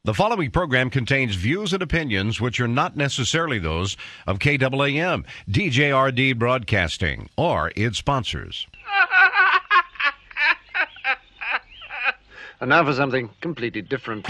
The following program contains views and opinions which are not necessarily those of KAAM, DJRD Broadcasting, or its sponsors. And now for something completely different.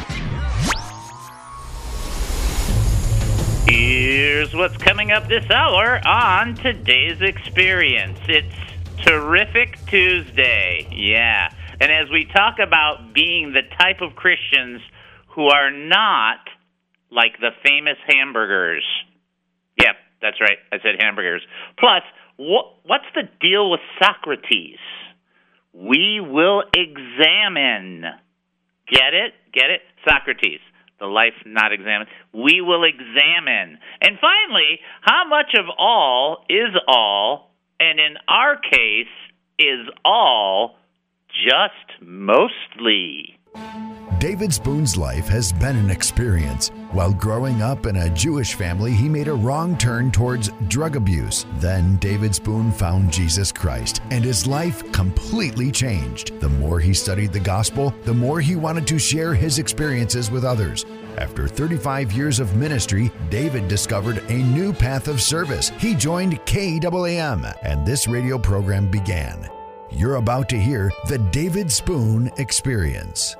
Here's what's coming up this hour on today's experience. It's Terrific Tuesday, yeah. And as we talk about being the type of Christians who are not like the famous hamburgers. Yep, that's right, I said hamburgers. Plus, what's the deal with Socrates? We will examine. Get it? Get it? Socrates. The life not examined. We will examine. And finally, how much of all is all, and in our case, is all just mostly? David Spoon's life has been an experience. While growing up in a Jewish family, he made a wrong turn towards drug abuse. Then David Spoon found Jesus Christ, and his life completely changed. The more he studied the gospel, the more he wanted to share his experiences with others. After 35 years of ministry, David discovered a new path of service. He joined KAAM, and this radio program began. You're about to hear the David Spoon Experience.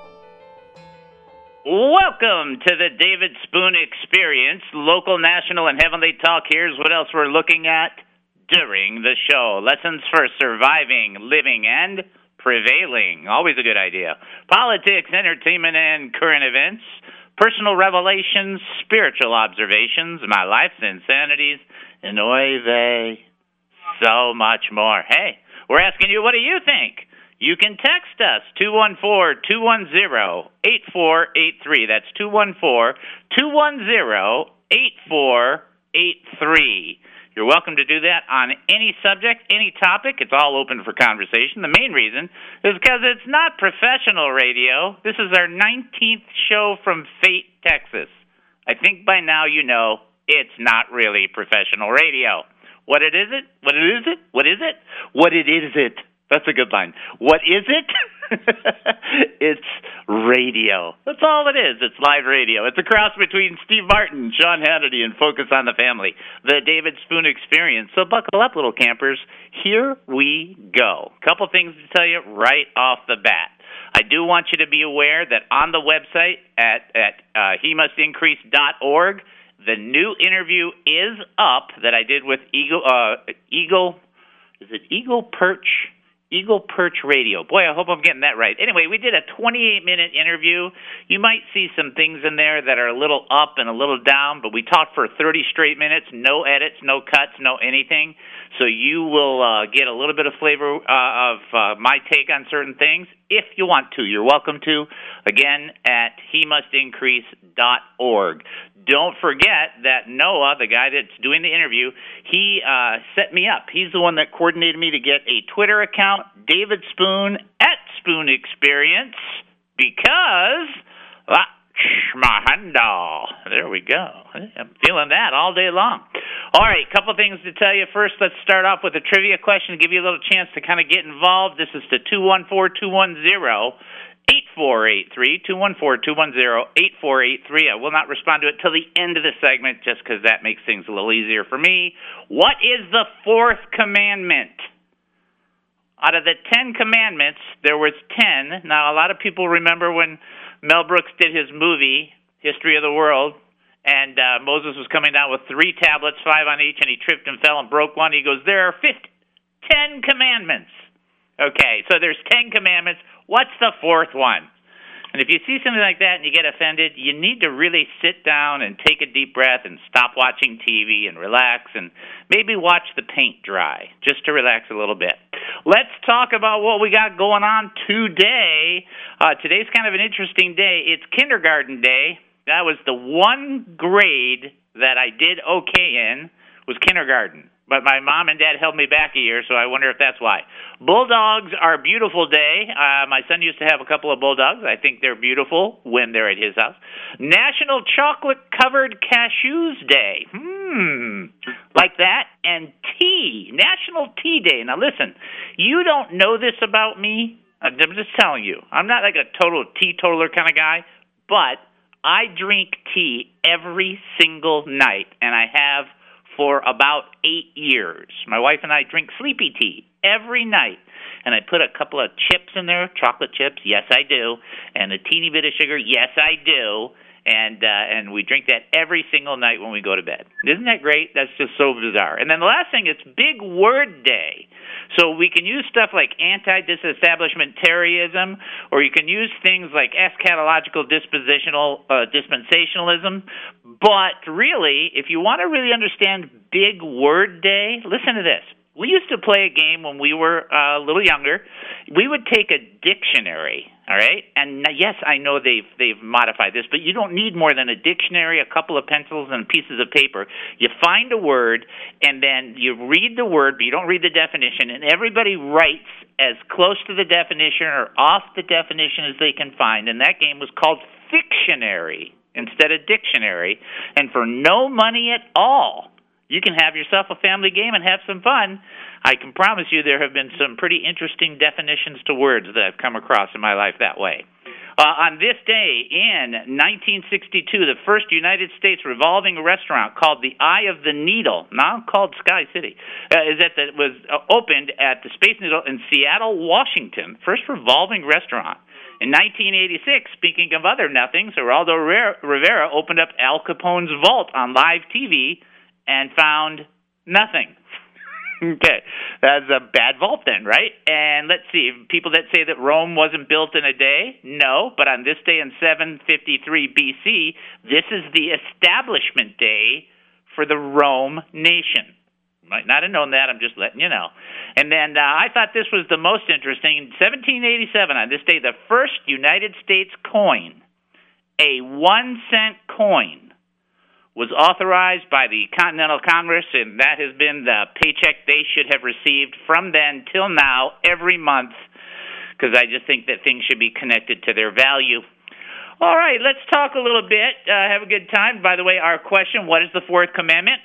Welcome to the David Spoon Experience, local, national, and heavenly talk. Here's what else we're looking at during the show. Lessons for surviving, living, and prevailing. Always a good idea. Politics, entertainment, and current events. Personal revelations, spiritual observations, my life's insanities, and oy vey, so much more. Hey, we're asking you, what do you think? You can text us, 214-210-8483. That's 214-210-8483. You're welcome to do that on any subject, any topic. It's all open for conversation. The main reason is because it's not professional radio. This is our 19th show from Fate, Texas. I think by now you know it's not really professional radio. What it is it? What it is it? What is it? What it is it? That's a good line. What is it? It's radio. That's all it is. It's live radio. It's a cross between Steve Martin, Sean Hannity, and Focus on the Family. The David Spoon Experience. So buckle up, little campers. Here we go. Couple things to tell you right off the bat. I do want you to be aware that on the website at hemustincrease.org, the new interview is up that I did with Eagle Perch Radio. Boy, I hope I'm getting that right. Anyway, we did a 28-minute interview. You might see some things in there that are a little up and a little down, but we talked for 30 straight minutes, no edits, no cuts, no anything. So you will get a little bit of flavor of my take on certain things. If you want to, you're welcome to. Again, at hemustincrease.org. Don't forget that Noah, the guy that's doing the interview, he set me up. He's the one that coordinated me to get a Twitter account, David Spoon at Spoon Experience, because Schmahanda. There we go. I'm feeling that all day long. All right, couple things to tell you. First, let's start off with a trivia question to give you a little chance to kind of get involved. This is to 214-210-8483, 214-210-8483. I will not respond to it till the end of the segment just because that makes things a little easier for me. What is the fourth commandment? Out of the 10 commandments, there was 10. Now, a lot of people remember when Mel Brooks did his movie, History of the World, and Moses was coming down with 3 tablets, 5 on each, and he tripped and fell and broke one. He goes, there are 10 commandments. Okay, so there's 10 commandments. What's the fourth one? And if you see something like that and you get offended, you need to really sit down and take a deep breath and stop watching TV and relax and maybe watch the paint dry just to relax a little bit. Let's talk about what we got going on today. Today's kind of an interesting day. It's kindergarten day. That was the one grade that I did okay in was kindergarten. But my mom and dad held me back a year, so I wonder if that's why. Bulldogs are a beautiful day. My son used to have a couple of bulldogs. I think they're beautiful when they're at his house. National Chocolate-Covered Cashews Day. Like that. And tea. National Tea Day. Now, listen, you don't know this about me. I'm just telling you. I'm not like a total teetotaler kind of guy, but I drink tea every single night, and I have for about 8 years. My wife and I drink sleepy tea every night. And I put a couple of chips in there, chocolate chips, yes I do, and a teeny bit of sugar, yes I do, and we drink that every single night when we go to bed. Isn't that great? That's just so bizarre. And then the last thing, it's Big Word Day. So we can use stuff like anti-disestablishmentarianism, or you can use things like eschatological dispensationalism. But really, if you want to really understand Big Word Day, listen to this. We used to play a game when we were a little younger. We would take a dictionary, all right? And yes, I know they've modified this, but you don't need more than a dictionary, a couple of pencils, and pieces of paper. You find a word, and then you read the word, but you don't read the definition, and everybody writes as close to the definition or off the definition as they can find. And that game was called Fictionary instead of Dictionary, and for no money at all, you can have yourself a family game and have some fun. I can promise you there have been some pretty interesting definitions to words that I've come across in my life that way. On this day in 1962, the first United States revolving restaurant called the Eye of the Needle, now called Sky City, was opened at the Space Needle in Seattle, Washington. First revolving restaurant. In 1986, speaking of other nothings, Geraldo Rivera opened up Al Capone's vault on live TV and found nothing. Okay, that's a bad vault then, right? And let's see, people that say that Rome wasn't built in a day, no, but on this day in 753 BC, this is the establishment day for the Rome nation. Might not have known that, I'm just letting you know. And then I thought this was the most interesting. In 1787, on this day, the first United States coin, a 1-cent coin, was authorized by the Continental Congress, and that has been the paycheck they should have received from then till now every month, because I just think that things should be connected to their value. All right, let's talk a little bit. Have a good time. By the way, our question, what is the fourth commandment?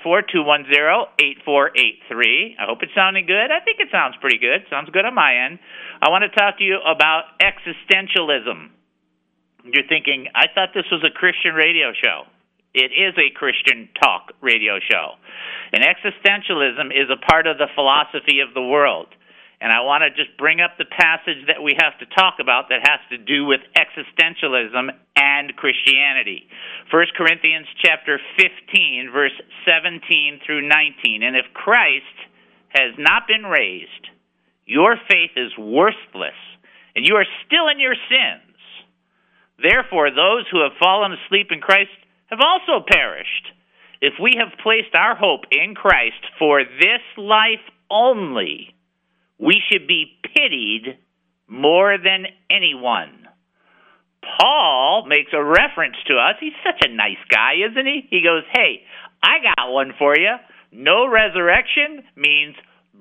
214-210-8483. I hope it's sounding good. I think it sounds pretty good. Sounds good on my end. I want to talk to you about existentialism. You're thinking, I thought this was a Christian radio show. It is a Christian talk radio show. And existentialism is a part of the philosophy of the world. And I want to just bring up the passage that we have to talk about that has to do with existentialism and Christianity. 1 Corinthians chapter 15, verse 17 through 19. And if Christ has not been raised, your faith is worthless, and you are still in your sins. Therefore, those who have fallen asleep in Christ have also perished. If we have placed our hope in Christ for this life only, we should be pitied more than anyone. Paul makes a reference to us. He's such a nice guy, isn't he? He goes, hey, I got one for you. No resurrection means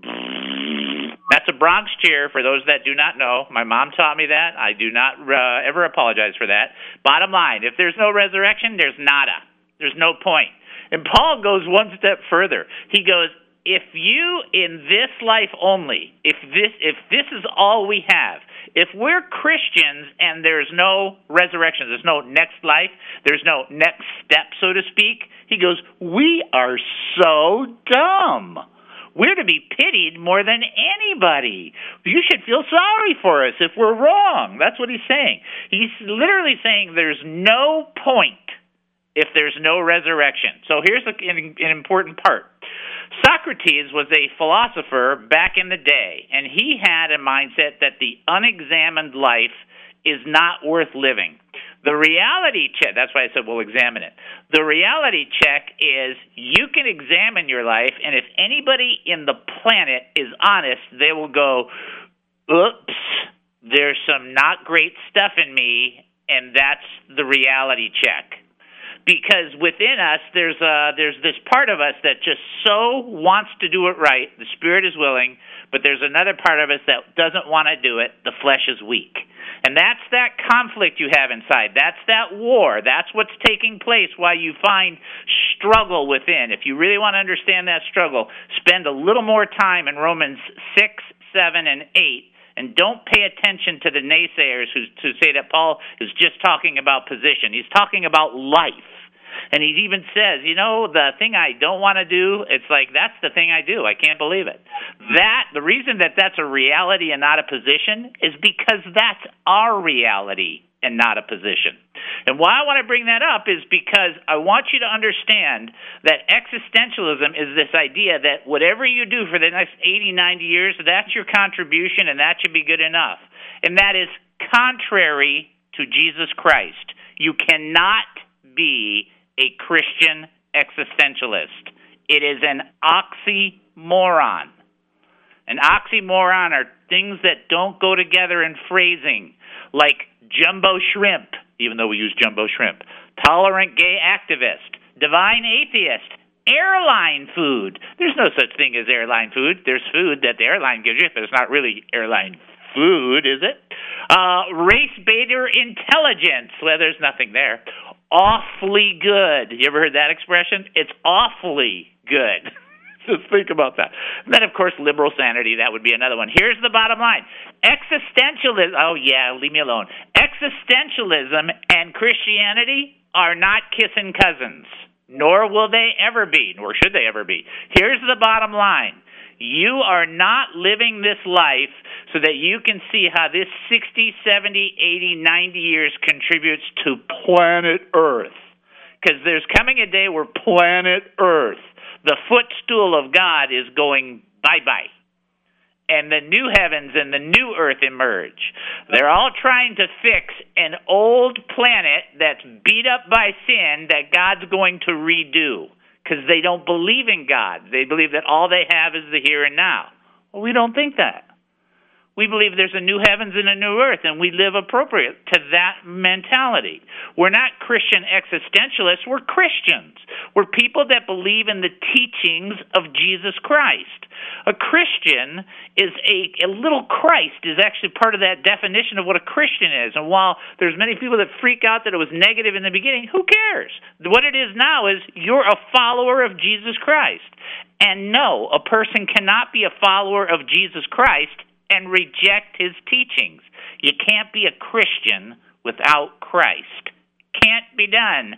that's a Bronx cheer for those that do not know. My mom taught me that. I do not ever apologize for that. Bottom line, if there's no resurrection, there's nada. There's no point. And Paul goes one step further. He goes, if you in this life only, if this is all we have, if we're Christians and there's no resurrection, there's no next life, there's no next step, so to speak, he goes, we are so dumb. We're to be pitied more than anybody. You should feel sorry for us if we're wrong. That's what he's saying. He's literally saying there's no point if there's no resurrection. So here's an important part. Socrates was a philosopher back in the day, and he had a mindset that the unexamined life is not worth living. The reality check, that's why I said we'll examine it. The reality check is you can examine your life, and if anybody in the planet is honest, they will go, oops, there's some not great stuff in me, and that's the reality check. Because within us, there's this part of us that just so wants to do it right. The spirit is willing, but there's another part of us that doesn't want to do it. The flesh is weak. And that's that conflict you have inside. That's that war. That's what's taking place while you find struggle within. If you really want to understand that struggle, spend a little more time in Romans 6, 7, and 8, And don't pay attention to the naysayers who say that Paul is just talking about position. He's talking about life. And he even says, the thing I don't want to do, it's like, that's the thing I do. I can't believe it. The reason that that's a reality and not a position is because that's our reality and not a position. And why I want to bring that up is because I want you to understand that existentialism is this idea that whatever you do for the next 80, 90 years, that's your contribution and that should be good enough. And that is contrary to Jesus Christ. You cannot be a Christian existentialist. It is an oxymoron. An oxymoron are things that don't go together in phrasing, like jumbo shrimp, even though we use jumbo shrimp, tolerant gay activist, divine atheist, airline food. There's no such thing as airline food. There's food that the airline gives you, but it's not really airline food, is it? Race baiter intelligence. Well, there's nothing there. Awfully good. You ever heard that expression? It's awfully good. Just think about that. And then, of course, liberal sanity. That would be another one. Here's the bottom line. Existentialism. Oh, yeah, leave me alone. Existentialism and Christianity are not kissing cousins, nor will they ever be, nor should they ever be. Here's the bottom line. You are not living this life so that you can see how this 60, 70, 80, 90 years contributes to planet Earth. Because there's coming a day where planet Earth, the footstool of God, is going bye-bye. And the new heavens and the new earth emerge. They're all trying to fix an old planet that's beat up by sin that God's going to redo. Because they don't believe in God. They believe that all they have is the here and now. Well, we don't think that. We believe there's a new heavens and a new earth, and we live appropriate to that mentality. We're not Christian existentialists. We're Christians. We're people that believe in the teachings of Jesus Christ. A Christian is a little Christ is actually part of that definition of what a Christian is. And while there's many people that freak out that it was negative in the beginning, who cares? What it is now is you're a follower of Jesus Christ. And no, a person cannot be a follower of Jesus Christ and reject his teachings. You can't be a Christian without Christ. Can't be done.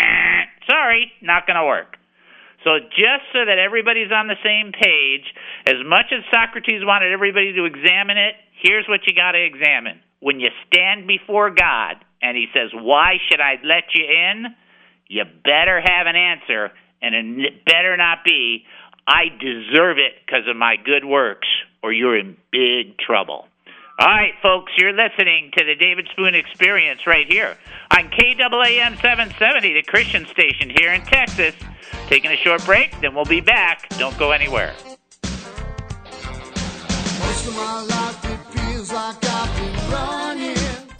Sorry, not going to work. So just so that everybody's on the same page, as much as Socrates wanted everybody to examine it, here's what you got to examine. When you stand before God and he says, why should I let you in? You better have an answer, and it better not be, I deserve it because of my good works, or you're in big trouble. All right, folks, you're listening to the David Spoon Experience right here on KAAM 770, the Christian station here in Texas. Taking a short break, then we'll be back. Don't go anywhere. Most of my life it feels like I've been running.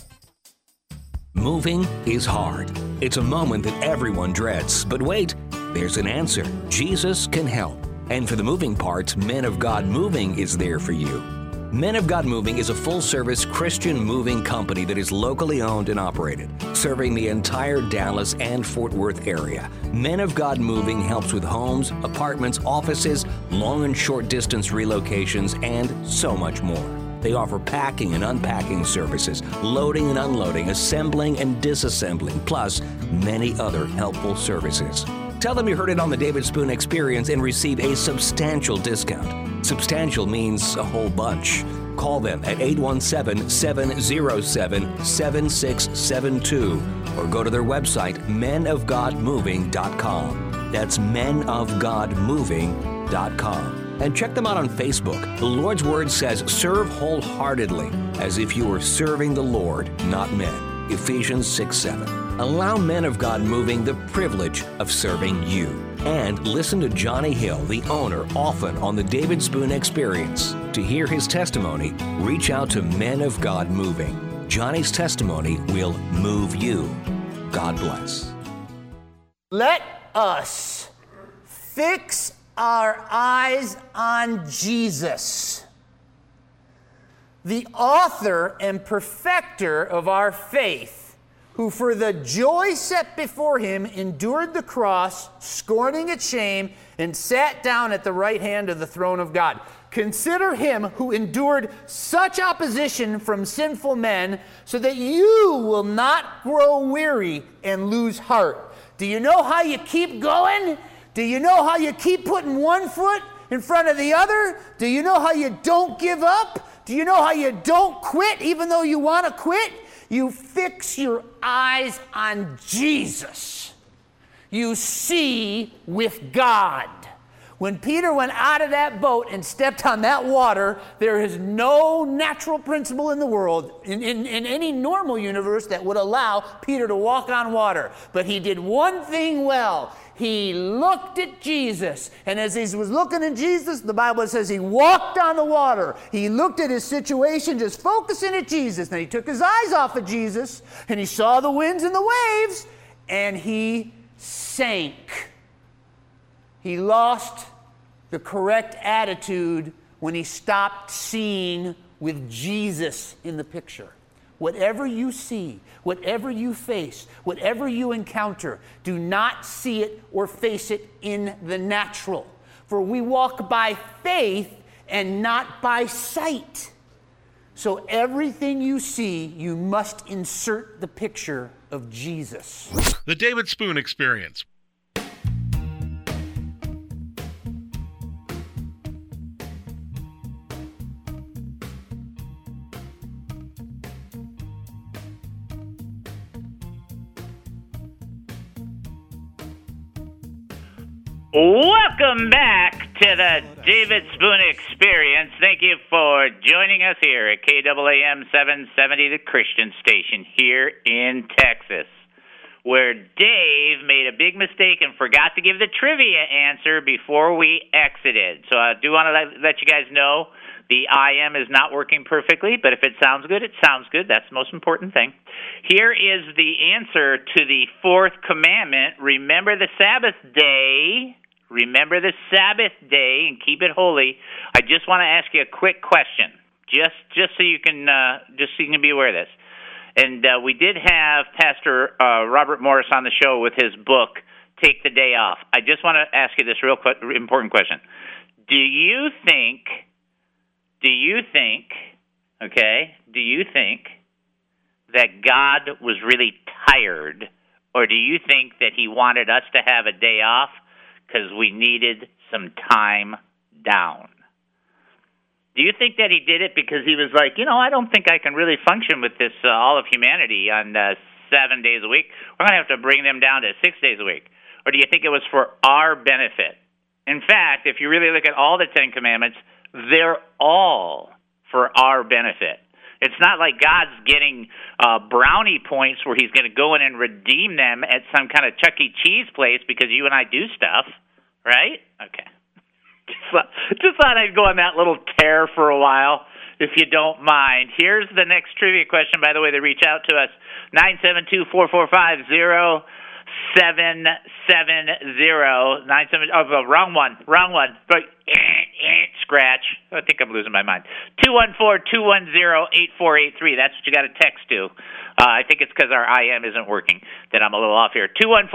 Moving is hard. It's a moment that everyone dreads. But wait, there's an answer. Jesus can help. And for the moving parts, Men of God Moving is there for you. Men of God Moving is a full-service Christian moving company that is locally owned and operated, serving the entire Dallas and Fort Worth area. Men of God Moving helps with homes, apartments, offices, long and short distance relocations, and so much more. They offer packing and unpacking services, loading and unloading, assembling and disassembling, plus many other helpful services. Tell them you heard it on the David Spoon Experience and receive a substantial discount. Substantial means a whole bunch. Call them at 817-707-7672 or go to their website, menofgodmoving.com. That's menofgodmoving.com. And check them out on Facebook. The Lord's Word says, serve wholeheartedly, as if you were serving the Lord, not men. Ephesians 6:7. Allow Men of God Moving the privilege of serving you. And listen to Johnny Hill, the owner, often on the David Spoon Experience. To hear his testimony, reach out to Men of God Moving. Johnny's testimony will move you. God bless. Let us fix our eyes on Jesus, the author and perfecter of our faith, who for the joy set before him endured the cross, scorning its shame, and sat down at the right hand of the throne of God. Consider him who endured such opposition from sinful men, so that you will not grow weary and lose heart. Do you know how you keep going? Do you know how you keep putting one foot in front of the other? Do you know how you don't give up? Do you know how you don't quit even though you want to quit? You fix your eyes on Jesus. You see with God. When Peter went out of that boat and stepped on that water, there is no natural principle in the world, in any normal universe, that would allow Peter to walk on water. But he did one thing well. He looked at Jesus. And as he was looking at Jesus, the Bible says he walked on the water. He looked at his situation, just focusing at Jesus. Then he took his eyes off of Jesus, and he saw the winds and the waves, and he sank. He lost the correct attitude when he stopped seeing with Jesus in the picture. Whatever you see, whatever you face, whatever you encounter, do not see it or face it in the natural. For we walk by faith and not by sight. So everything you see, you must insert the picture of Jesus. The David Spoon Experience. Welcome back to the David Spoon Experience. Thank you for joining us here at KAAM 770, the Christian station here in Texas, where Dave made a big mistake and forgot to give the trivia answer before we exited. So I do want to let you guys know the IM is not working perfectly, but if it sounds good, it sounds good. That's the most important thing. Here is the answer to the fourth commandment. Remember the Sabbath day. Remember the Sabbath day and keep it holy. I just want to ask you a quick question, just so you can be aware of this. And we did have Pastor Robert Morris on the show with his book, Take the Day Off. I just want to ask you this real quick, important question. Do you think that God was really tired, or do you think that he wanted us to have a day off because we needed some time down? Do you think that he did it because he was like, I don't think I can really function with this all of humanity on 7 days a week. We're going to have to bring them down to 6 days a week. Or do you think it was for our benefit? In fact, if you really look at all the Ten Commandments, they're all for our benefit. It's not like God's getting brownie points where he's going to go in and redeem them at some kind of Chuck E. Cheese place because you and I do stuff, right? Okay. Just thought I'd go on that little tear for a while, if you don't mind. Here's the next trivia question, by the way, to reach out to us, 972-445-0770. Wrong one. But, scratch. I think I'm losing my mind. 214-210-8483. That's what you got to text to. I think it's because our IM isn't working that I'm a little off here.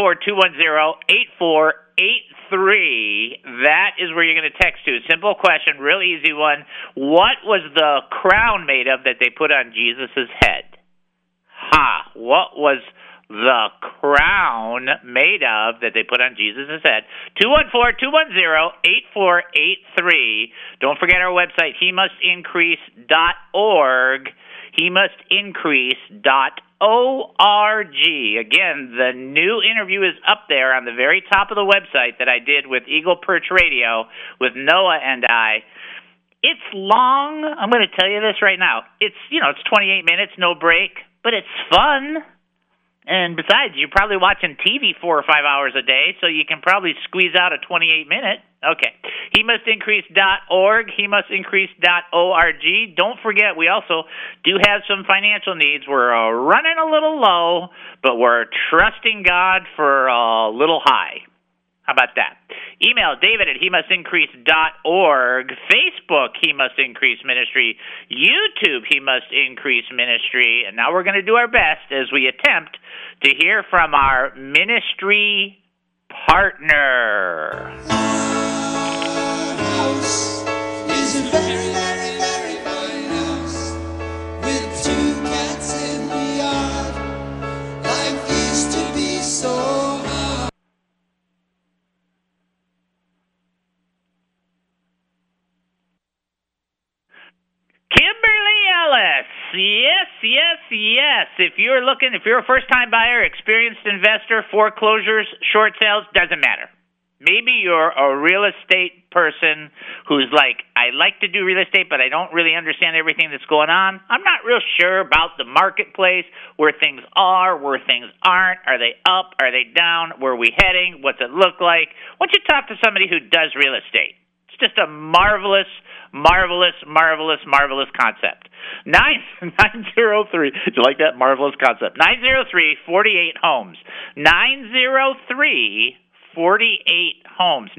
214-210-8483. That is where you're going to text to. Simple question, real easy one. What was the crown made of that they put on Jesus' head? What was the crown made of that they put on Jesus' head? 214-210-8483. Don't forget our website, hemustincrease.org. hemustincrease.org. Again, the new interview is up there on the very top of the website that I did with Eagle Perch Radio with Noah and I. It's long. I'm going to tell you this right now. It's 28 minutes, no break, but it's fun. And besides, you're probably watching TV 4 or 5 hours a day, so you can probably squeeze out a 28-minute. Okay. hemustincrease.org, hemustincrease.org. Don't forget, we also do have some financial needs. We're running a little low, but we're trusting God for a little high. How about that? Email David at hemustincrease.org. Facebook, He Must Increase Ministry. YouTube, He Must Increase Ministry. And now we're going to do our best as we attempt to hear from our ministry partner. House is a very, very, very fine house with 2 cats in the yard. Life used to be so hard. Kimberly Ellis. Yes, yes, yes. If you're a first-time buyer, experienced investor, foreclosures, short sales, doesn't matter. Maybe you're a real estate person who's like, I like to do real estate, but I don't really understand everything that's going on. I'm not real sure about the marketplace, where things are, where things aren't. Are they up? Are they down? Where are we heading? What's it look like? Why don't you talk to somebody who does real estate? It's just a marvelous, marvelous, marvelous, marvelous concept. 903. Do you like that marvelous concept? 903-48 homes. 903-48 homes.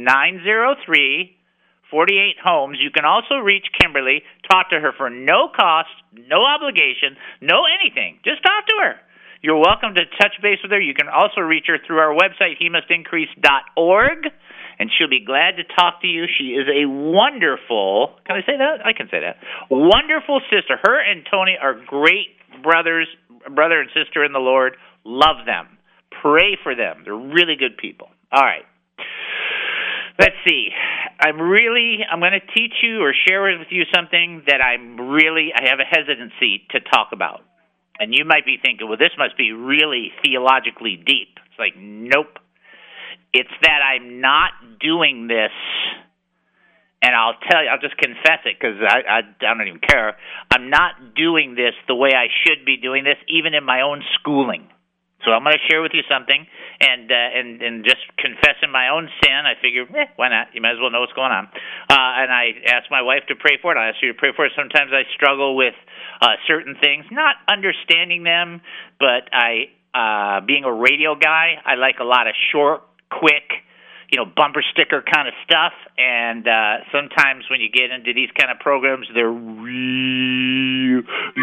903-48 homes. You can also reach Kimberly. Talk to her for no cost, no obligation, no anything. Just talk to her. You're welcome to touch base with her. You can also reach her through our website, hemustincrease.org, and she'll be glad to talk to you. She is a wonderful, can I say that? I can say that. Wonderful sister. Her and Tony are great brother and sister in the Lord. Love them. Pray for them. They're really good people. All right. Let's see. I'm going to teach you or share with you something that I have a hesitancy to talk about. And you might be thinking, well, this must be really theologically deep. It's like, nope. It's that I'm not doing this, and I'll tell you, I'll just confess it because I don't even care. I'm not doing this the way I should be doing this, even in my own schooling. So I'm going to share with you something, and just confessing my own sin. I figure, why not? You might as well know what's going on. And I asked my wife to pray for it. I asked you to pray for it. Sometimes I struggle with certain things, not understanding them, but being a radio guy, I like a lot of short, quick, bumper sticker kind of stuff. And sometimes when you get into these kind of programs, they're really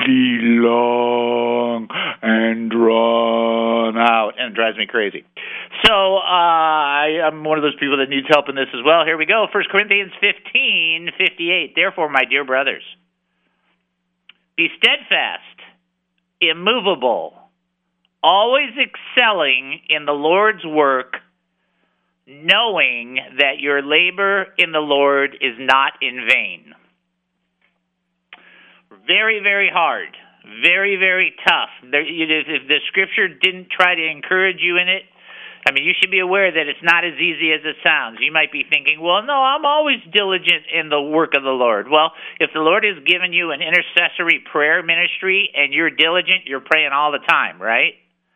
long and drawn out, and it drives me crazy. So I'm one of those people that needs help in this as well. Here we go. 1 Corinthians 15:58. Therefore, my dear brothers, be steadfast, immovable, always excelling in the Lord's work, knowing that your labor in the Lord is not in vain. Very, very hard. Very, very tough. If the Scripture didn't try to encourage you in it, you should be aware that it's not as easy as it sounds. You might be thinking, well, no, I'm always diligent in the work of the Lord. Well, if the Lord has given you an intercessory prayer ministry and you're diligent, you're praying all the time, right?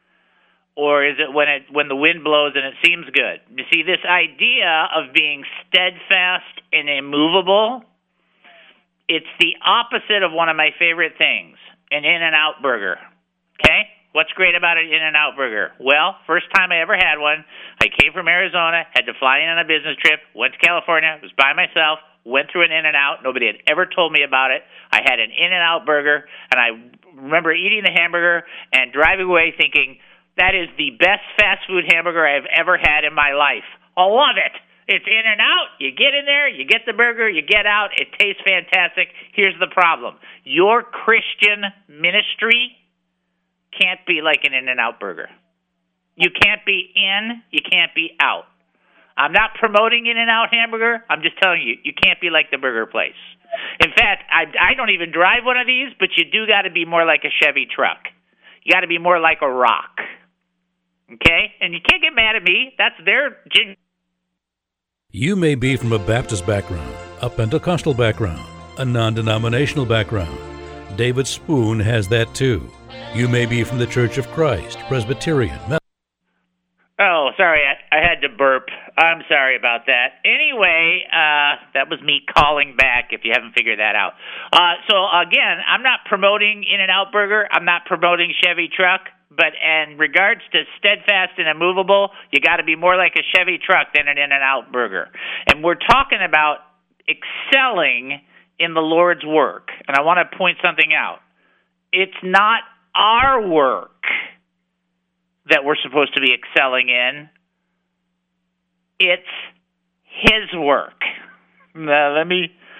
Or is it when the wind blows and it seems good? You see, this idea of being steadfast and immovable, it's the opposite of one of my favorite things, an In-N-Out burger. Okay? What's great about an In-N-Out burger? Well, first time I ever had one, I came from Arizona, had to fly in on a business trip, went to California, was by myself, went through an In-N-Out. Nobody had ever told me about it. I had an In-N-Out burger, and I remember eating the hamburger and driving away thinking, that is the best fast food hamburger I've ever had in my life. I love it. It's In-N-Out. You get in there, you get the burger, you get out. It tastes fantastic. Here's the problem. Your Christian ministry can't be like an In-N-Out burger. You can't be in, you can't be out. I'm not promoting In-N-Out hamburger. I'm just telling you, you can't be like the burger place. In fact, I don't even drive one of these, but you do got to be more like a Chevy truck. You got to be more like a rock. Okay? And you can't get mad at me. That's their... You may be from a Baptist background, a Pentecostal background, a non-denominational background. David Spoon has that too. You may be from the Church of Christ, Presbyterian. Oh, sorry, I had to burp. I'm sorry about that. Anyway, that was me calling back, if you haven't figured that out. So, again, I'm not promoting In-N-Out Burger. I'm not promoting Chevy Truck. But in regards to steadfast and immovable, you got to be more like a Chevy truck than an In-N-Out burger. And we're talking about excelling in the Lord's work. And I want to point something out. It's not our work that we're supposed to be excelling in. It's His work. Now, let me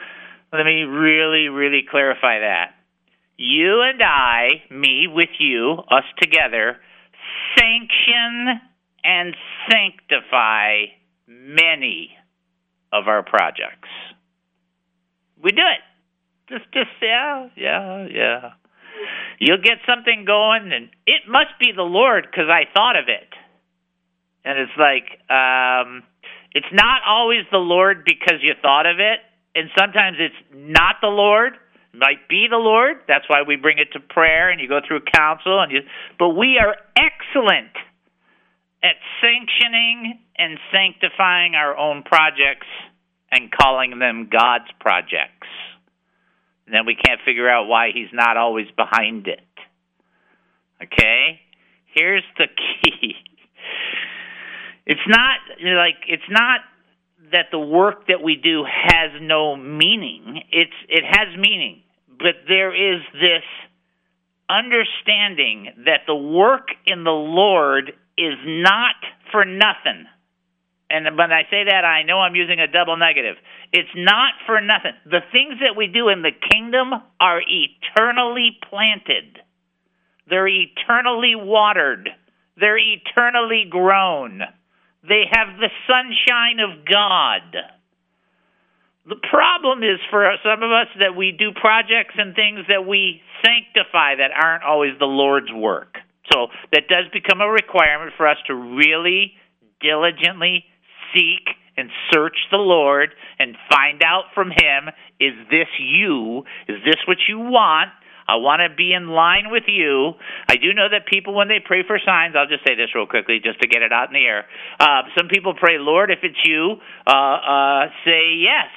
Let me really, really clarify that. You and I, me with you, us together, sanction and sanctify many of our projects. We do it. Just yeah. You'll get something going, and it must be the Lord because I thought of it. And it's like, it's not always the Lord because you thought of it, and sometimes it's not the Lord. It might be the Lord. That's why we bring it to prayer, and you go through counsel. But we are excellent at sanctioning and sanctifying our own projects and calling them God's projects. And then we can't figure out why he's not always behind it. Okay? Here's the key. It's not that the work that we do has no meaning. It has meaning. But there is this understanding that the work in the Lord is not for nothing. And when I say that, I know I'm using a double negative. It's not for nothing. The things that we do in the kingdom are eternally planted. They're eternally watered. They're eternally grown. They have the sunshine of God. The problem is for some of us that we do projects and things that we sanctify that aren't always the Lord's work. So that does become a requirement for us to really diligently seek and search the Lord and find out from him, is this you? Is this what you want? I want to be in line with you. I do know that people, when they pray for signs, I'll just say this real quickly just to get it out in the air. Some people pray, Lord, if it's you, say yes.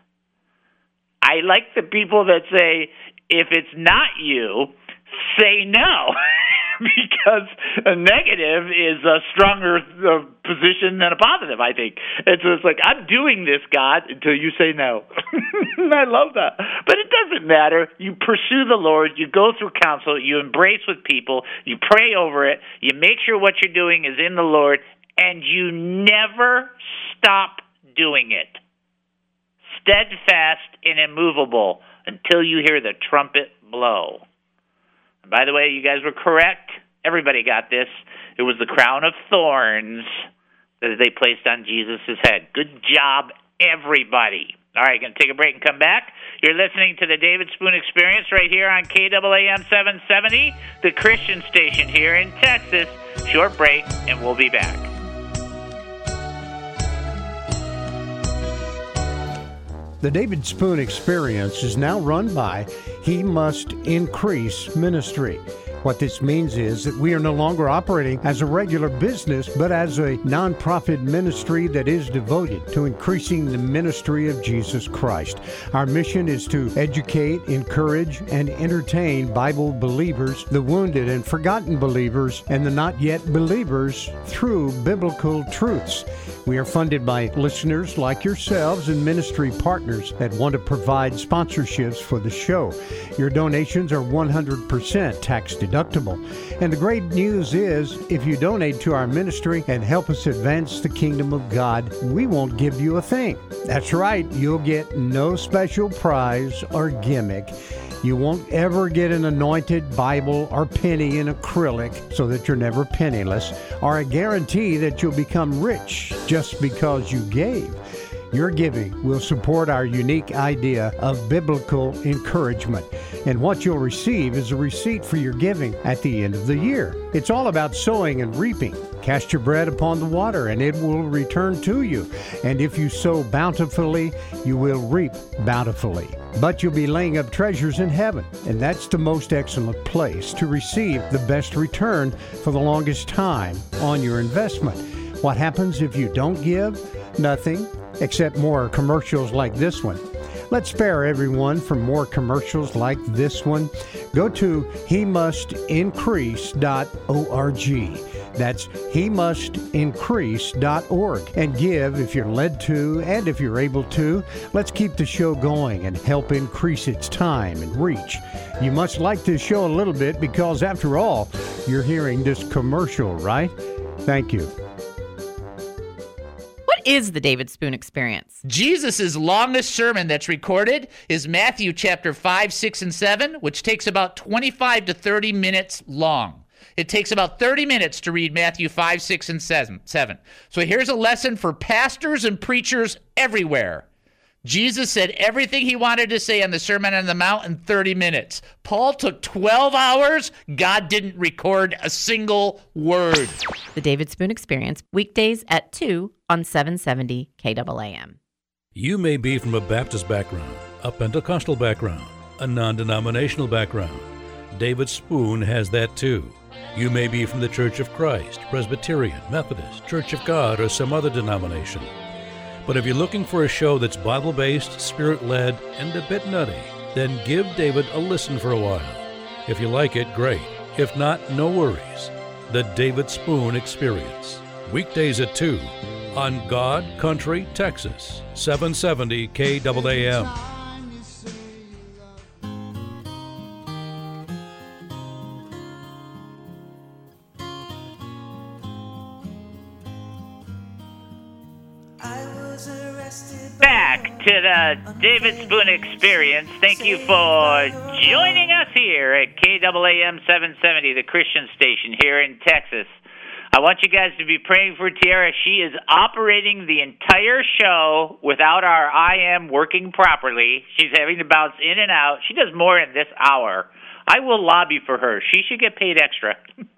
I like the people that say, if it's not you, say no. Because a negative is a stronger position than a positive, I think. And so it's like, I'm doing this, God, until you say no. I love that. But it doesn't matter. You pursue the Lord. You go through counsel. You embrace with people. You pray over it. You make sure what you're doing is in the Lord. And you never stop doing it. Steadfast and immovable until you hear the trumpet blow. By the way, you guys were correct. Everybody got this. It was the crown of thorns that they placed on Jesus' head. Good job, everybody. All right, going to take a break and come back. You're listening to the David Spoon Experience right here on KAAM 770, the Christian station here in Texas. Short break, and we'll be back. The David Spoon Experience is now run by He Must Increase Ministry. What this means is that we are no longer operating as a regular business, but as a nonprofit ministry that is devoted to increasing the ministry of Jesus Christ. Our mission is to educate, encourage, and entertain Bible believers, the wounded and forgotten believers, and the not yet believers through biblical truths. We are funded by listeners like yourselves and ministry partners that want to provide sponsorships for the show. Your donations are 100% tax deductible. And the great news is, if you donate to our ministry and help us advance the kingdom of God, we won't give you a thing. That's right, you'll get no special prize or gimmick. You won't ever get an anointed Bible or penny in acrylic so that you're never penniless, or a guarantee that you'll become rich just because you gave. Your giving will support our unique idea of biblical encouragement. And what you'll receive is a receipt for your giving at the end of the year. It's all about sowing and reaping. Cast your bread upon the water, and it will return to you. And if you sow bountifully, you will reap bountifully. But you'll be laying up treasures in heaven, and that's the most excellent place to receive the best return for the longest time on your investment. What happens if you don't give? Nothing, except more commercials like this one. Let's spare everyone from more commercials like this one. Go to HeMustIncrease.org. That's HeMustIncrease.org, and give if you're led to and if you're able to. Let's keep the show going and help increase its time and reach. You must like this show a little bit because, after all, you're hearing this commercial, right? Thank you. What What is the David Spoon Experience? Jesus' longest sermon that's recorded is Matthew chapter 5, 6, and 7, which takes about 25 to 30 minutes long. It takes about 30 minutes to read Matthew 5, 6, and 7. So here's a lesson for pastors and preachers everywhere. Jesus said everything he wanted to say on the Sermon on the Mount in 30 minutes. Paul took 12 hours. God didn't record a single word. The David Spoon Experience, weekdays at 2 on 770 KAAM. You may be from a Baptist background, a Pentecostal background, a non-denominational background. David Spoon has that too. You may be from the Church of Christ, Presbyterian, Methodist, Church of God, or some other denomination. But if you're looking for a show that's Bible-based, Spirit-led, and a bit nutty, then give David a listen for a while. If you like it, great. If not, no worries. The David Spoon Experience. Weekdays at 2 on God Country, Texas, 770 KAAM. Back to the David Spoon Experience. Thank you for joining us here at KAAM 770, the Christian station here in Texas. I want you guys to be praying for Tiara. She is operating the entire show without our IM working properly. She's having to bounce in and out. She does more in this hour. I will lobby for her. She should get paid extra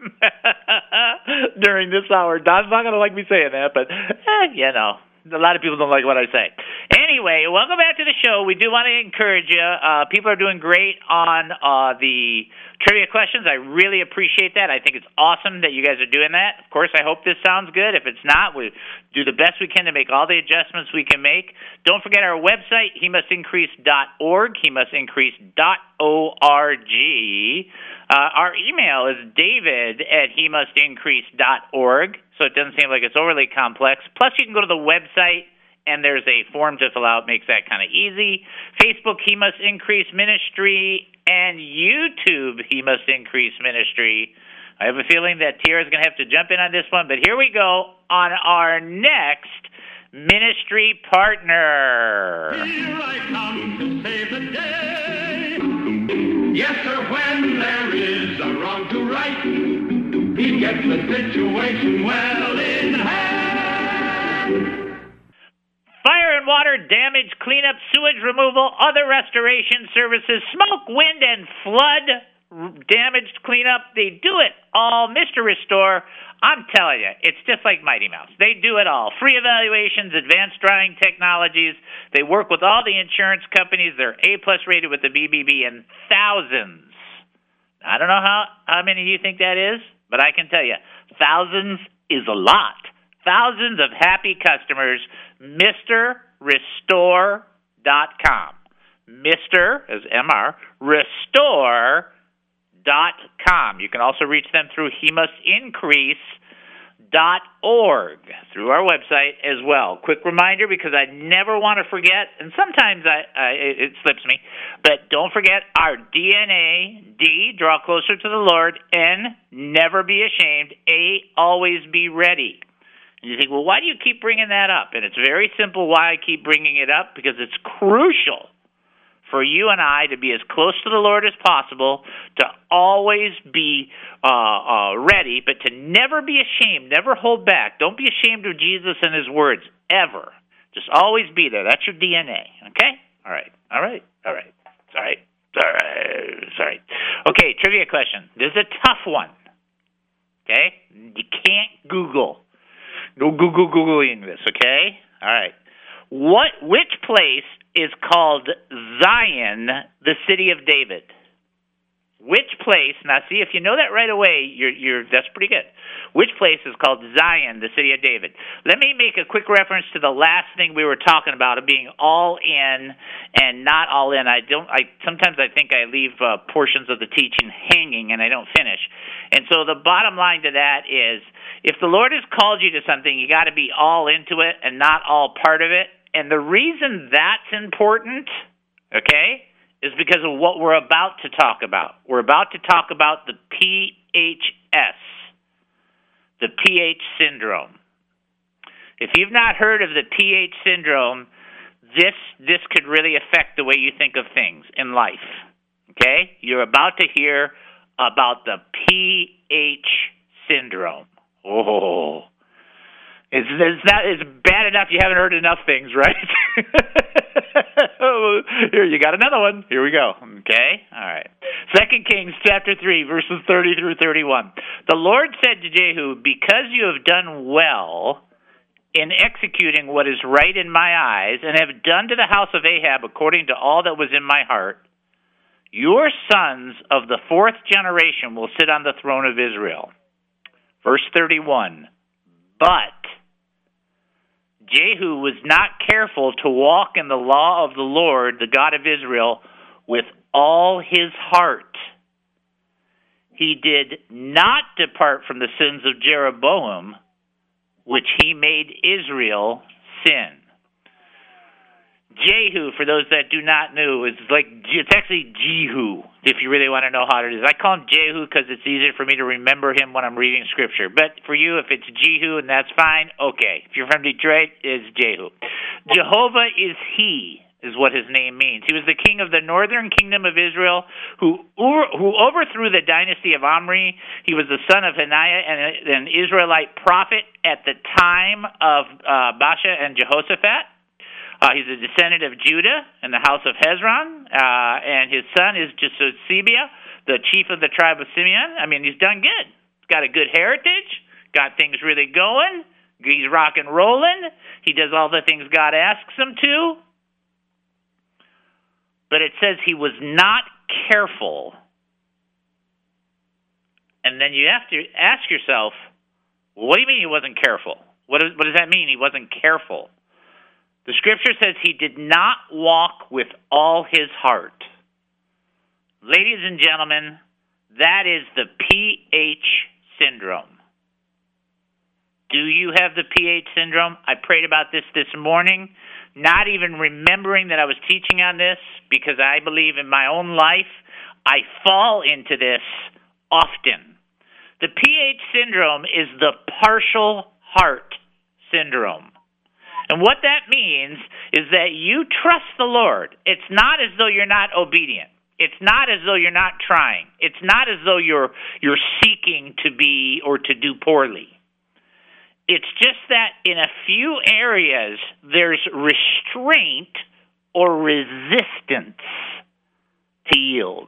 during this hour. Don's not going to like me saying that, but, you know. A lot of people don't like what I say. Anyway, welcome back to the show. We do want to encourage you. People are doing great on the trivia questions. I really appreciate that. I think it's awesome that you guys are doing that. Of course, I hope this sounds good. If it's not, we do the best we can to make all the adjustments we can make. Don't forget our website, hemustincrease.org, hemustincrease.org. Our email is david@hemustincrease.org, so it doesn't seem like it's overly complex. Plus, you can go to the website, and there's a form to fill out. Makes that kind of easy. Facebook, He Must Increase Ministry, and YouTube, He Must Increase Ministry. I have a feeling that Tiara's going to have to jump in on this one, but here we go on our next ministry partner. Here I come to save the day. Yes, sir, when there is a wrong to right, he gets the situation well in hand. Fire and water damage, cleanup, sewage removal, other restoration services, smoke, wind, and flood damaged cleanup. They do it all. Mr. Restore, I'm telling you, it's just like Mighty Mouse. They do it all. Free evaluations, advanced drying technologies. They work with all the insurance companies. They're A-plus rated with the BBB, and thousands. I don't know how many you think that is, but I can tell you, thousands is a lot. Thousands of happy customers. MrRestore.com. Mr. as MR, Restore.com. You can also reach them through hemustincrease.org through our website as well. Quick reminder, because I never want to forget, and sometimes it slips me, but don't forget our DNA, D, draw closer to the Lord, N, never be ashamed, A, always be ready. And you think, well, why do you keep bringing that up? And it's very simple why I keep bringing it up, because it's crucial for you and I to be as close to the Lord as possible, to always be ready, but to never be ashamed, never hold back. Don't be ashamed of Jesus and his words, ever. Just always be there. That's your DNA, okay? All right. Sorry. Okay, trivia question. This is a tough one, okay? You can't Google. No Googling this, okay? All right. Which place is called Zion, the city of David? Which place? Now, see, if you know that right away, that's pretty good. Which place is called Zion, the city of David? Let me make a quick reference to the last thing we were talking about, of being all in and not all in. Sometimes I think I leave portions of the teaching hanging and I don't finish. And so the bottom line to that is, if the Lord has called you to something, you got to be all into it and not all part of it. And the reason that's important, okay, is because of what we're about to talk about. We're about to talk about the PHS, the PH syndrome. If you've not heard of the PH syndrome, this could really affect the way you think of things in life. Okay? You're about to hear about the PH syndrome. Oh. It's bad enough you haven't heard enough things, right? Here, you got another one. Here we go. Okay? All right. 2 Kings chapter 3, verses 30 through 31. The Lord said to Jehu, because you have done well in executing what is right in my eyes, and have done to the house of Ahab according to all that was in my heart, your sons of the fourth generation will sit on the throne of Israel. Verse 31. But Jehu was not careful to walk in the law of the Lord, the God of Israel, with all his heart. He did not depart from the sins of Jeroboam, which he made Israel sin. Jehu, for those that do not know, it's actually Jehu, if you really want to know how it is. I call him Jehu because it's easier for me to remember him when I'm reading Scripture. But for you, if it's Jehu, and that's fine, okay. If you're from Detroit, it's Jehu. Jehovah is he, is what his name means. He was the king of the northern kingdom of Israel who overthrew the dynasty of Omri. He was the son of Hananiah, an Israelite prophet at the time of Baasha and Jehoshaphat. He's a descendant of Judah and the house of Hezron, and his son is Josibiah, the chief of the tribe of Simeon. I mean, he's done good. He's got a good heritage, got things really going. He's rock and rolling. He does all the things God asks him to. But it says he was not careful. And then you have to ask yourself, what do you mean he wasn't careful? What does that mean, he wasn't careful? The Scripture says he did not walk with all his heart. Ladies and gentlemen, that is the PH syndrome. Do you have the PH syndrome? I prayed about this morning, not even remembering that I was teaching on this, because I believe in my own life, I fall into this often. The PH syndrome is the partial heart syndrome. And what that means is that you trust the Lord. It's not as though you're not obedient. It's not as though you're not trying. It's not as though you're seeking to be or to do poorly. It's just that in a few areas there's restraint or resistance to yield.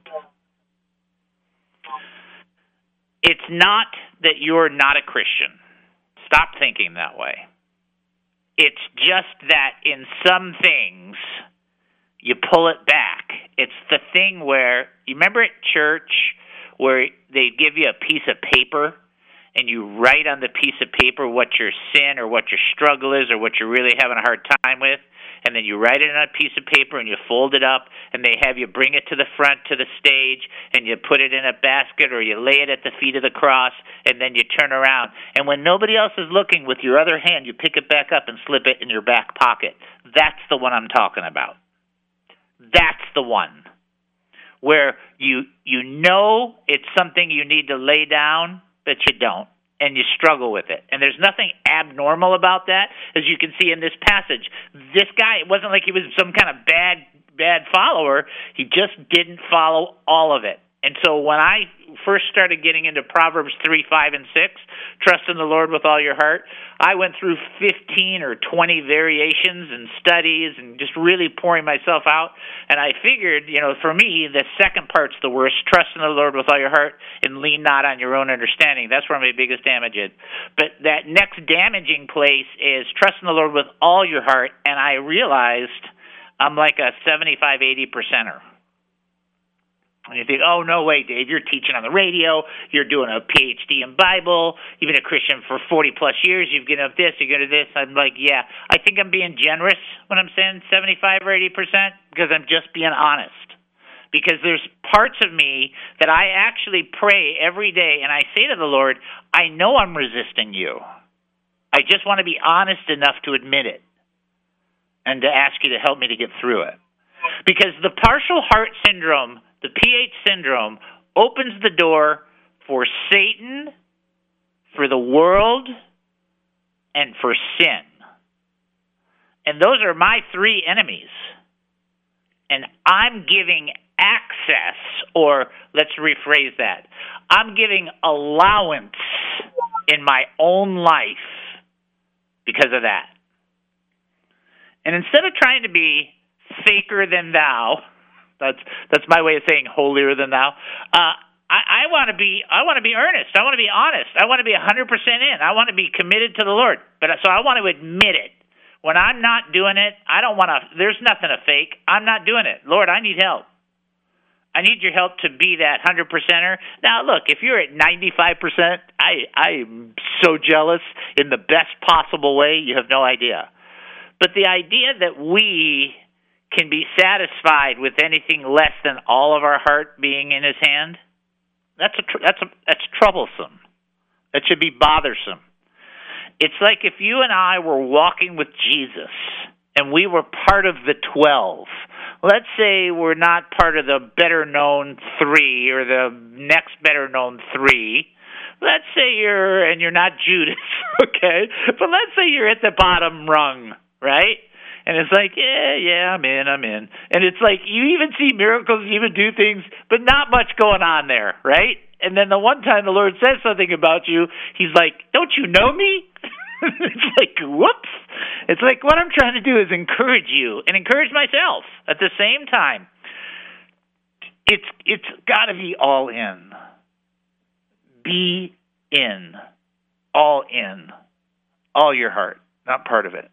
It's not that you're not a Christian. Stop thinking that way. It's just that in some things, you pull it back. It's the thing where, you remember at church where they give you a piece of paper and you write on the piece of paper what your sin or what your struggle is or what you're really having a hard time with, and then you write it on a piece of paper and you fold it up, and they have you bring it to the front to the stage, and you put it in a basket or you lay it at the feet of the cross, and then you turn around. And when nobody else is looking, with your other hand, you pick it back up and slip it in your back pocket. That's the one I'm talking about. That's the one where you know it's something you need to lay down, but you don't, and you struggle with it. And there's nothing abnormal about that, as you can see in this passage. This guy, it wasn't like he was some kind of bad follower. He just didn't follow all of it. And so when I first started getting into Proverbs 3, 5, and 6, trust in the Lord with all your heart, I went through 15 or 20 variations and studies and just really pouring myself out. And I figured, for me, the second part's the worst. Trust in the Lord with all your heart and lean not on your own understanding. That's where my biggest damage is. But that next damaging place is trust in the Lord with all your heart. And I realized I'm like a 75, 80%er. And you think, oh, no way, Dave, you're teaching on the radio, you're doing a PhD in Bible, you've been a Christian for 40-plus years, you've given up this, you've given up this. I'm like, yeah, I think I'm being generous when I'm saying 75 or 80% because I'm just being honest. Because there's parts of me that I actually pray every day, and I say to the Lord, I know I'm resisting you. I just want to be honest enough to admit it and to ask you to help me to get through it. Because the partial heart syndrome, the PH syndrome, opens the door for Satan, for the world, and for sin. And those are my three enemies. And I'm giving access, or let's rephrase that. I'm giving allowance in my own life because of that. And instead of trying to be faker than thou, that's my way of saying holier than thou, I want to be earnest. I want to be honest. I want to be 100% in. I want to be committed to the Lord. So I want to admit it. When I'm not doing it, I don't want to, there's nothing to fake. I'm not doing it. Lord, I need help. I need your help to be that 100%er. Now, look, if you're at 95%, I am so jealous in the best possible way. You have no idea. But the idea that we can be satisfied with anything less than all of our heart being in His hand, that's troublesome. That should be bothersome. It's like if you and I were walking with Jesus and we were part of the 12. Let's say we're not part of the better-known 3 or the next better-known 3. Let's say you're not Judas, okay? But let's say you're at the bottom rung, right? And it's like, yeah, I'm in. And it's like you even see miracles, you even do things, but not much going on there, right? And then the one time the Lord says something about you, He's like, don't you know me? It's like, whoops. It's like what I'm trying to do is encourage you and encourage myself at the same time. It's got to be all in. Be in. All in. All your heart, not part of it.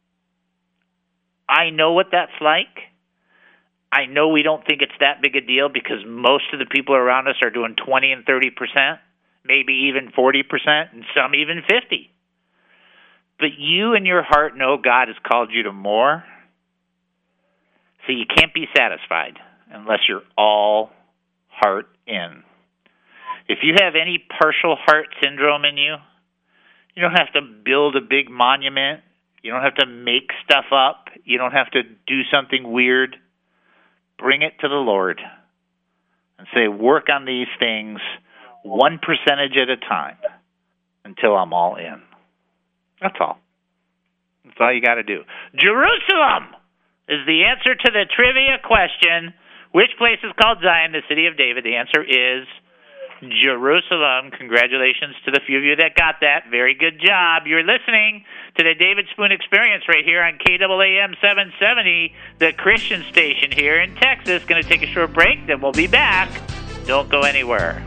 I know what that's like. I know we don't think it's that big a deal because most of the people around us are doing 20 and 30%, maybe even 40%, and some even 50%. But you in your heart know God has called you to more, so you can't be satisfied unless you're all heart in. If you have any partial heart syndrome in you, you don't have to build a big monument. You don't have to make stuff up. You don't have to do something weird. Bring it to the Lord and say, work on these things 1% at a time until I'm all in. That's all. That's all you got to do. Jerusalem is the answer to the trivia question. Which place is called Zion, the city of David? The answer is Jerusalem. Congratulations to the few of you that got that. Very good job. You're listening to the David Spoon Experience right here on KAAM 770, the Christian station here in Texas. Going to take a short break, then we'll be back. Don't go anywhere.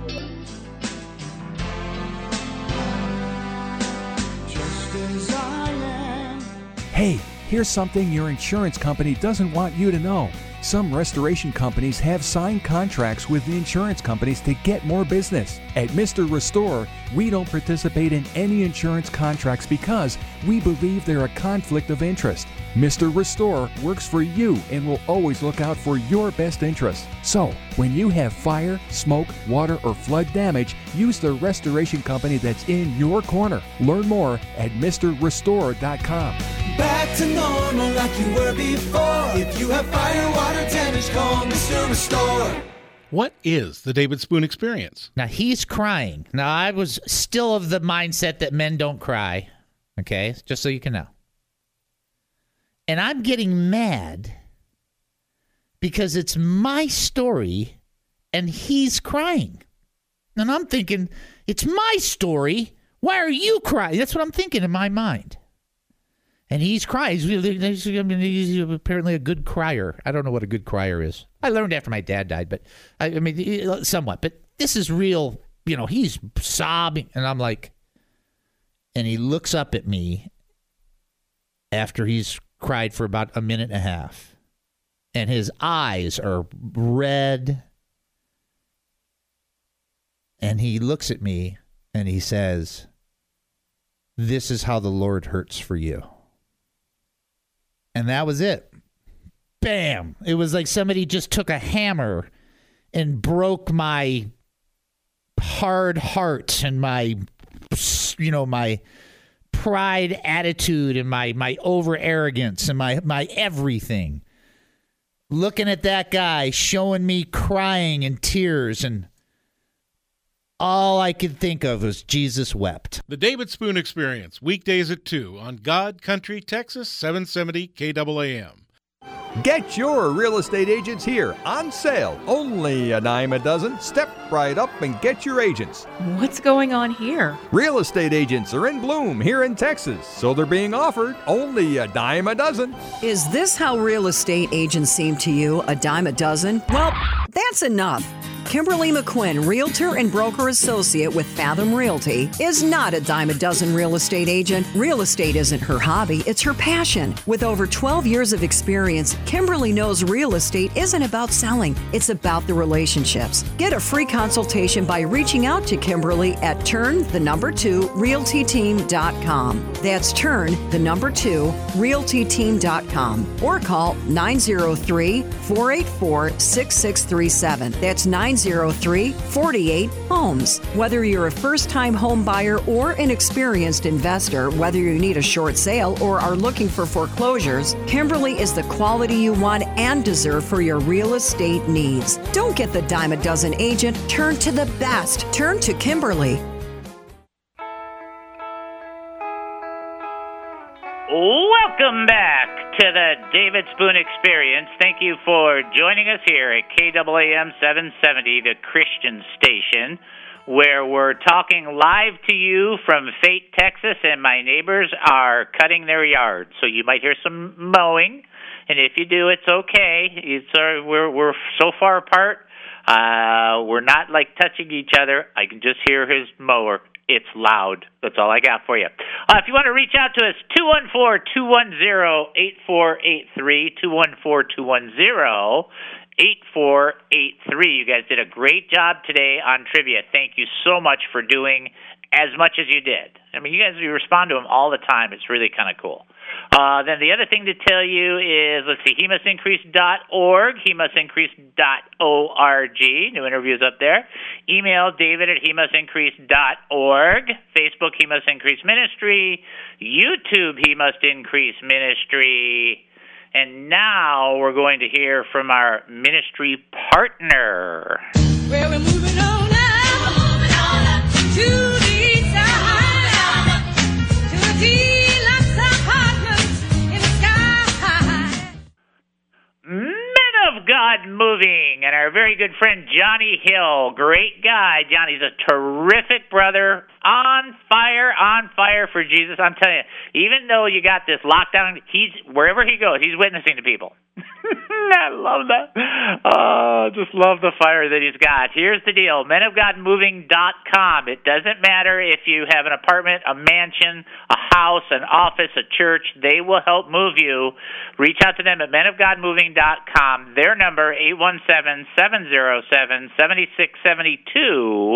Hey, here's something your insurance company doesn't want you to know. Some restoration companies have signed contracts with the insurance companies to get more business. At Mr. Restore, we don't participate in any insurance contracts because we believe they're a conflict of interest. Mr. Restore works for you and will always look out for your best interest. So, when you have fire, smoke, water, or flood damage, use the restoration company that's in your corner. Learn more at MrRestore.com. Back to normal like you were before. If you have fire, water damage, call Mr. Restore. What is the David Spoon Experience? Now, he's crying. Now, I was still of the mindset that men don't cry. Okay? Just so you can know. And I'm getting mad because it's my story and he's crying. And I'm thinking, it's my story. Why are you crying? That's what I'm thinking in my mind. And he's crying. He's apparently a good crier. I don't know what a good crier is. I learned after my dad died, but I mean, somewhat. But this is real. You know, he's sobbing. And I'm like, and he looks up at me after he's cried for about a minute and a half. And his eyes are red. And he looks at me and he says, "This is how the Lord hurts for you." And that was it. Bam. It was like somebody just took a hammer and broke my hard heart and my, my pride attitude and my over arrogance and my everything. Looking at that guy showing me crying and tears and all I could think of was Jesus wept. The David Spoon Experience, weekdays at 2 on God Country, Texas, 770 KAAM. Get your real estate agents here on sale. Only a dime a dozen. Step right up and get your agents. What's going on here? Real estate agents are in bloom here in Texas, so they're being offered only a dime a dozen. Is this how real estate agents seem to you, a dime a dozen? Well, that's enough. Kimberly McQuinn, Realtor and Broker Associate with Fathom Realty, is not a dime a dozen real estate agent. Real estate isn't her hobby, it's her passion. With over 12 years of experience, Kimberly knows real estate isn't about selling, it's about the relationships. Get a free consultation by reaching out to Kimberly at turn2realtyteam.com. That's turn2realtyteam.com or call 903-484-6637. That's 903-48-HOMES. Whether you're a first-time home buyer or an experienced investor, whether you need a short sale or are looking for foreclosures, Kimberly is the quality you want and deserve for your real estate needs. Don't get the dime a dozen agent. Turn to the best. Turn to Kimberly. Welcome back to the David Spoon Experience. Thank you for joining us here at KAAM 770, the Christian station, where we're talking live to you from Fate, Texas, and my neighbors are cutting their yard. So you might hear some mowing, and if you do, it's okay. We're so far apart, we're not like touching each other. I can just hear his mower. It's loud. That's all I got for you. If you want to reach out to us, 214-210-8483, 214-210-8483. You guys did a great job today on trivia. Thank you so much for doing as much as you did. I mean, you respond to them all the time. It's really kind of cool. Then the other thing to tell you is, let's see, hemustincrease.org, hemustincrease.org. New interviews up there. Email David at hemustincrease.org. Facebook, He Must Increase Ministry. YouTube, He Must Increase Ministry. And now we're going to hear from our ministry partner. Well, we're moving on up to the side, to the deluxe apartments in the sky. Men of God Moving, and our very good friend Johnny Hill. Great guy. Johnny's a terrific brother. On fire for Jesus. I'm telling you, even though you got this lockdown, wherever he goes, he's witnessing to people. I love that. Just love the fire that he's got. Here's the deal, menofgodmoving.com. It doesn't matter if you have an apartment, a mansion, a house, an office, a church. They will help move you. Reach out to them at menofgodmoving.com. Their number, 817-707-7672.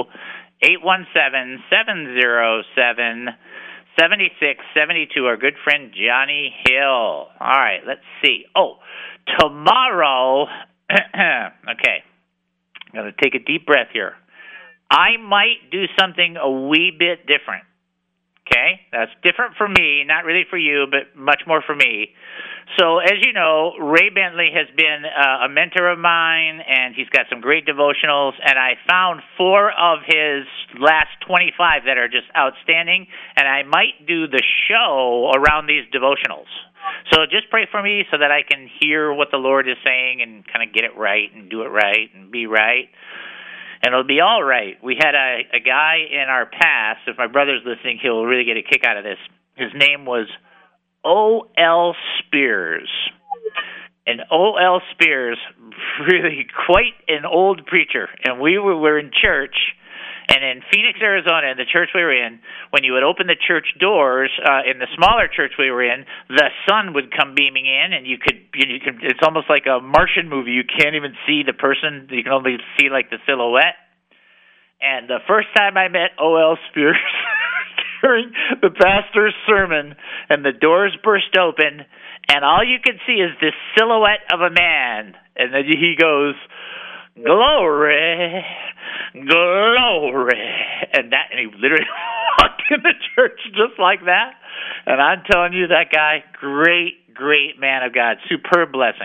817-707-7672. Our good friend Johnny Hill. All right, let's see. Tomorrow, okay, I'm going to take a deep breath here. I might do something a wee bit different, okay? That's different for me, not really for you, but much more for me. So, as you know, Ray Bentley has been a mentor of mine, and he's got some great devotionals, and I found 4 of his last 25 that are just outstanding, and I might do the show around these devotionals. So just pray for me so that I can hear what the Lord is saying and kind of get it right and do it right and be right. And it'll be all right. We had a guy in our past. If my brother's listening, he'll really get a kick out of this. His name was O.L. Spears. And O.L. Spears, really quite an old preacher. And we were in church. And in Phoenix, Arizona, in the church we were in, when you would open the church doors, in the smaller church we were in, the sun would come beaming in, and you could, it's almost like a Martian movie. You can't even see the person. You can only see, like, the silhouette. And the first time I met O.L. Spears during the pastor's sermon, and the doors burst open, and all you could see is this silhouette of a man. And then he goes, "Glory, glory," and he literally walked in the church just like that. And I'm telling you, that guy, great man of God, superb blessing.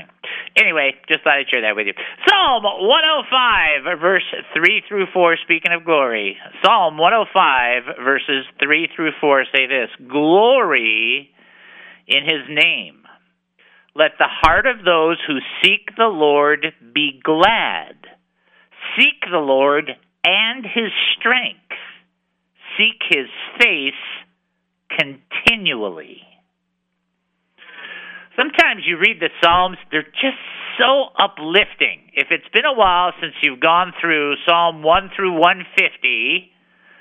Anyway, just thought I'd share that with you. Psalm 105, verse 3 through 4, speaking of glory. Psalm 105, verses 3 through 4 say this: glory in his name. Let the heart of those who seek the Lord be glad. Seek the Lord and his strength. Seek his face continually. Sometimes you read the Psalms, they're just so uplifting. If it's been a while since you've gone through Psalm 1 through 150,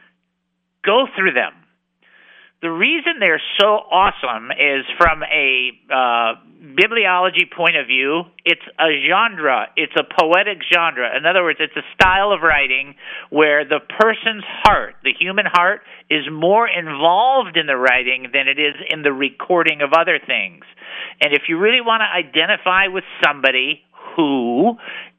go through them. The reason they're so awesome is from a bibliology point of view, it's a genre. It's a poetic genre. In other words, it's a style of writing where the person's heart, the human heart, is more involved in the writing than it is in the recording of other things. And if you really want to identify with somebody who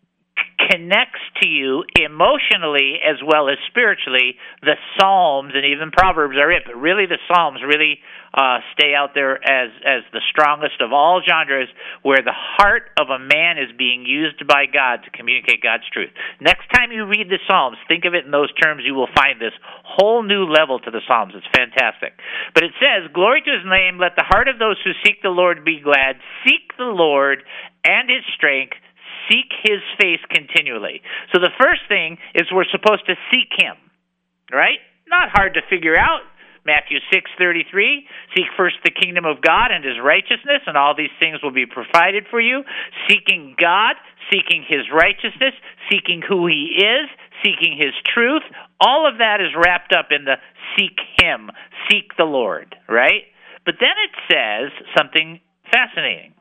connects to you emotionally as well as spiritually, the Psalms and even Proverbs are it. But really, the Psalms really stay out there as the strongest of all genres, where the heart of a man is being used by God to communicate God's truth. Next time you read the Psalms, think of it in those terms. You will find this whole new level to the Psalms. It's fantastic. But it says, glory to his name, let the heart of those who seek the Lord be glad. Seek the Lord and his strength. Seek his face continually. So the first thing is we're supposed to seek him, right? Not hard to figure out. Matthew 6:33, seek first the kingdom of God and his righteousness, and all these things will be provided for you. Seeking God, seeking his righteousness, seeking who he is, seeking his truth, all of that is wrapped up in the seek him, seek the Lord, right? But then it says something fascinating.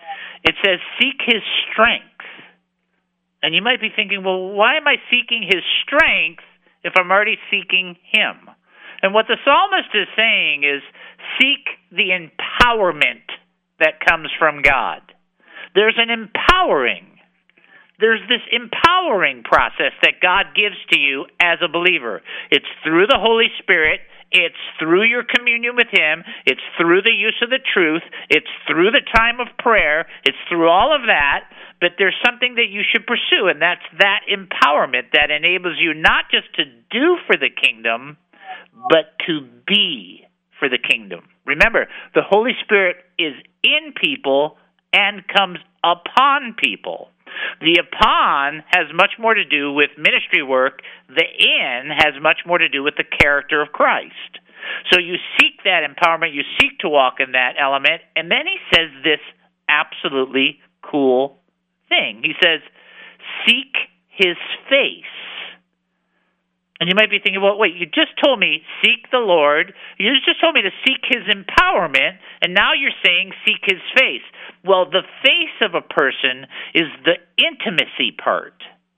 It says seek his strength. And you might be thinking, well, why am I seeking his strength if I'm already seeking him? And what the psalmist is saying is seek the empowerment that comes from God. There's an empowering. There's this empowering process that God gives to you as a believer. It's through the Holy Spirit. It's through your communion with him. It's through the use of the truth. It's through the time of prayer. It's through all of that. But there's something that you should pursue, and that's that empowerment that enables you not just to do for the kingdom, but to be for the kingdom. Remember, the Holy Spirit is in people and comes upon people. The upon has much more to do with ministry work. The in has much more to do with the character of Christ. So you seek that empowerment, you seek to walk in that element, and then he says this absolutely cool thing. He says, seek his face. And you might be thinking, well, wait, you just told me seek the Lord. You just told me to seek his empowerment, and now you're saying seek his face. Well, the face of a person is the intimacy part.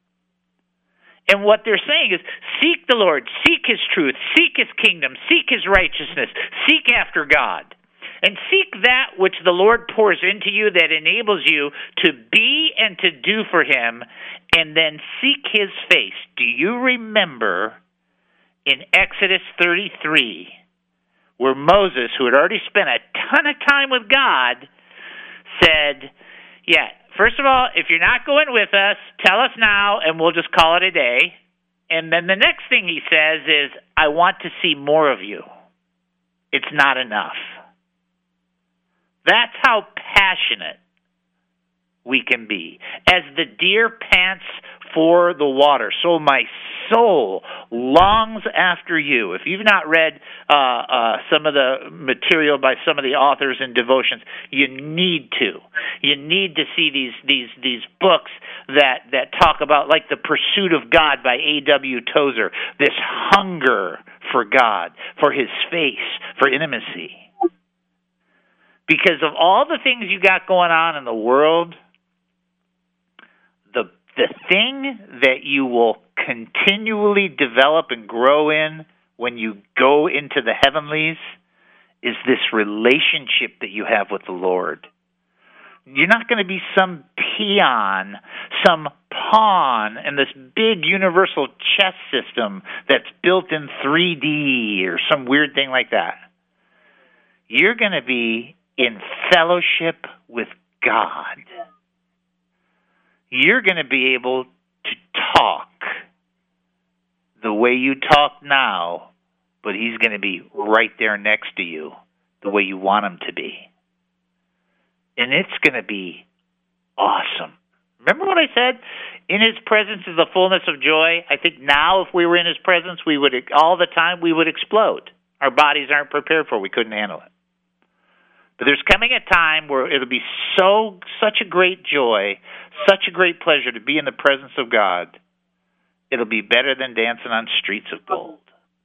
And what they're saying is seek the Lord, seek his truth, seek his kingdom, seek his righteousness, seek after God. And seek that which the Lord pours into you that enables you to be and to do for him, and then seek his face. Do you remember in Exodus 33 where Moses, who had already spent a ton of time with God, said, yeah, first of all, if you're not going with us, tell us now and we'll just call it a day. And then the next thing he says is, I want to see more of you. It's not enough. That's how passionate we can be. As the deer pants for the water, so my soul longs after you. If you've not read some of the material by some of the authors in devotions, you need to. You need to see these books that talk about, like The Pursuit of God by A.W. Tozer, this hunger for God, for his face, for intimacy. Because of all the things you got going on in the world, the thing that you will continually develop and grow in when you go into the heavenlies is this relationship that you have with the Lord. You're not going to be some peon, some pawn in this big universal chess system that's built in 3D or some weird thing like that. You're going to be in fellowship with God. you're going to be able to talk the way you talk now, but he's going to be right there next to you the way you want him to be. And it's going to be awesome. Remember what I said? In his presence is the fullness of joy. I think now if we were in his presence, we would all the time we would explode. Our bodies aren't prepared for it. We couldn't handle it. But there's coming a time where it'll be such a great joy, such a great pleasure to be in the presence of God. It'll be better than dancing on streets of gold.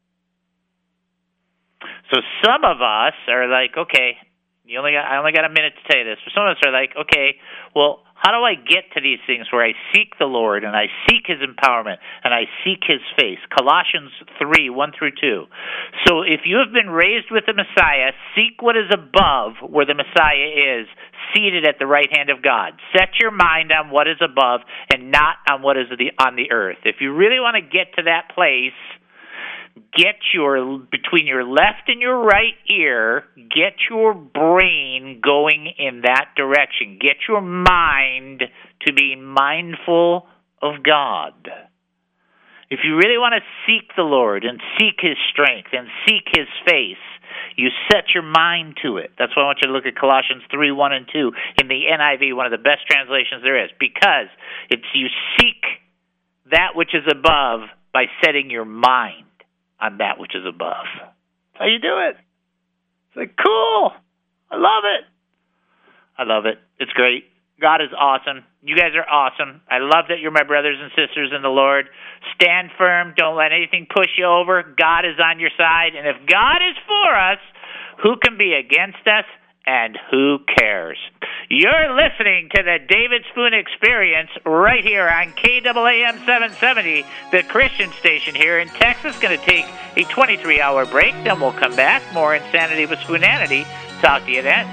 So some of us are like, okay, I only got a minute to tell you this. But some of us are like, okay, well, how do I get to these things where I seek the Lord and I seek His empowerment and I seek His face? Colossians 3, 1 through 2. So if you have been raised with the Messiah, seek what is above where the Messiah is, seated at the right hand of God. Set your mind on what is above and not on what is on the earth. If you really want to get to that place, get between your left and your right ear, get your brain going in that direction. Get your mind to be mindful of God. If you really want to seek the Lord and seek His strength and seek His face, you set your mind to it. That's why I want you to look at Colossians 3, 1 and 2 in the NIV, one of the best translations there is, because it's you seek that which is above by setting your mind on that which is above. That's how you do it. It's like, cool. I love it. I love it. It's great. God is awesome. You guys are awesome. I love that you're my brothers and sisters in the Lord. Stand firm. Don't let anything push you over. God is on your side. And if God is for us, who can be against us? And who cares? You're listening to the David Spoon Experience right here on KAAM 770, the Christian station here in Texas. Going to take a 23-hour break. Then we'll come back. More Insanity with Spoonanity. Talk to you then.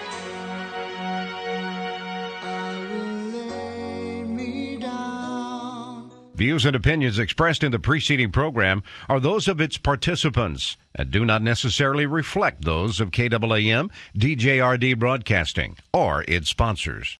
Views and opinions expressed in the preceding program are those of its participants and do not necessarily reflect those of KAAM, DJRD Broadcasting, or its sponsors.